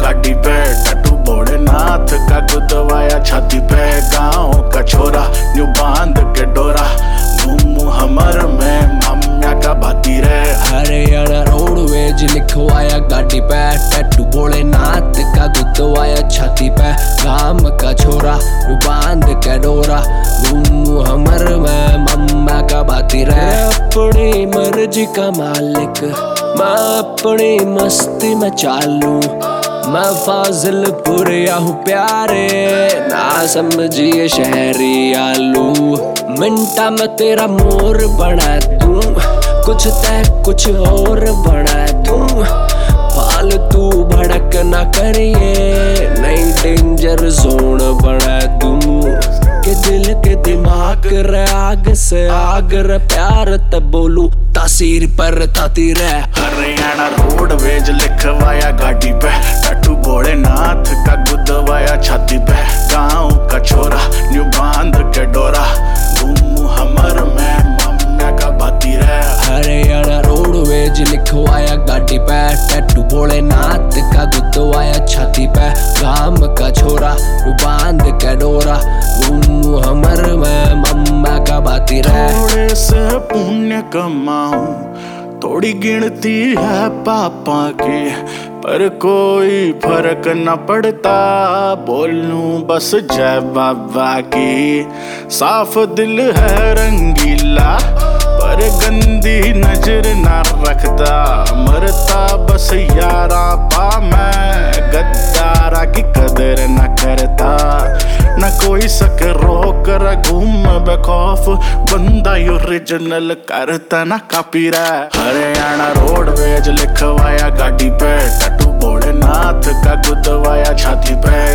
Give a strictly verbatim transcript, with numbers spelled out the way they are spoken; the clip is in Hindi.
गाड़ी पे, टैटू भोलेनाथ का गुदवाया छाती पे। गाँव का छोरा न्यू बांध के डोरा, घूमू हमर में माम्या का भाती रे। हरियाणा रोडवेज लिखवाया गाड़ी पे, टैटू भोलेनाथ का गुदवाया छाती पे। गाँव का छोरा न्यू बांध के डोरा, घूमू हमर में माम्या का भाती रे। अपनी मर्जी का मालिक, मैं अपनी मस्ती में चालू। मैं फाजिलपुर या हूँ प्यारे, ना समझिए शहरी आलू। मिंटा में तेरा मोर बना दूं, कुछ तय कुछ और बना दूं। फालतू भड़क ना करिए, नई डेंजर जोन बना दूं। के दिल के दिमाग रे आग से आग रे, प्यार तब बोलू तासीर पर ताती रे। हरियाणा रोडवेज लिखवाया गाड़ी पे, टैटू भोलेनाथ का गुदवाया छाती पे। गाँव का छोरा न्यू बांध के डोरा, घूमू हमर में माम्या का भाती रे। हरियाणा रोडवेज लिखवाया गाड़ी पे, टैटू भोलेनाथ का गुदवाया छाती पे। गाँव का छोरा न्यू बांध के डोरा, घूमू हमर में माम्या का भाती रे। थोड़े से पुण्य कमाऊं, थोड़ी गिनती है पापा की, पर कोई फर्क न पड़ता, बोलूं बस जय बाबा की। साफ दिल है रंगीला, पर गंदी नजर न रखता, मरता बस यारा पा मैं, गद्दारा की कदर न करता। न कोई सक रोक र घूम बेखौफ, बंदा ओरिजिनल करता ना कॉपी रे। हरियाणा रोडवेज लिखवाया गाड़ी पे, टैटू भोलेनाथ का गुदवाया छाती पे।